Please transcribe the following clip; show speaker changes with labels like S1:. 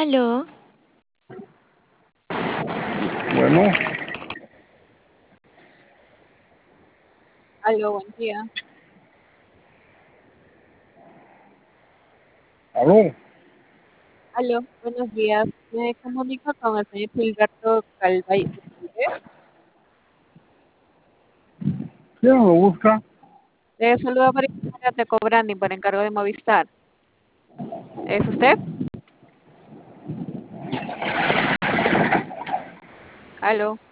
S1: Aló,
S2: Bueno,
S3: Aló, buen día.
S2: aló,
S3: Aló, buenos días. Me comunico con el señor Gilberto Calvay Uribe.
S2: ¿quién lo busca?
S3: Le saluda María de Cobrandi por encargo de Movistar. ¿Es usted? Aló.